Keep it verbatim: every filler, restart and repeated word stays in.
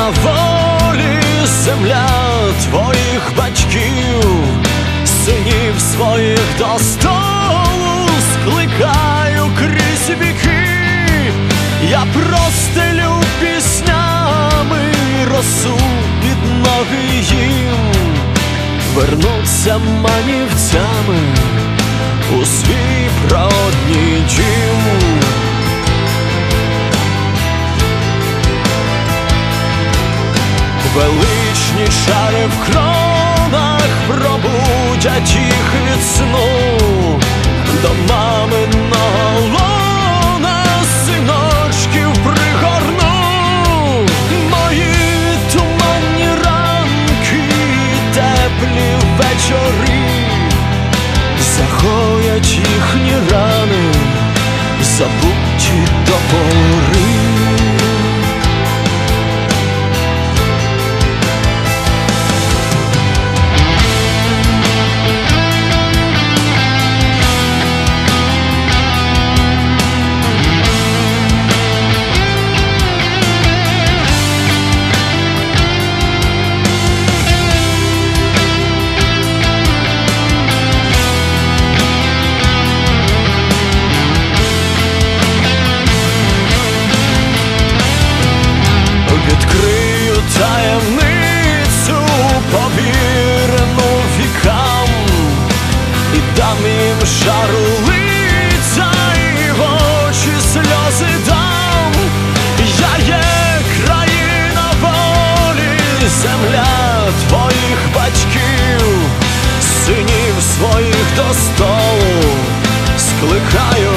волі, земля твоїх батьків, синів своїх до столу скликаю крізь віки. Я простелю піснями росу під ноги їм, вернуться манівцями у свій природній дім. Величні чари в кронах пробудять їх від сну, до маминого лона синочків пригорну. Мої туманні ранки, теплі вечори загоять їхні рани, забуті до пори. Відкрию таємницю, повірену вікам, і дам їм жару лиця, і в очі сльози дам. Я є країна волі, земля твоїх батьків, синів своїх до столу скликаю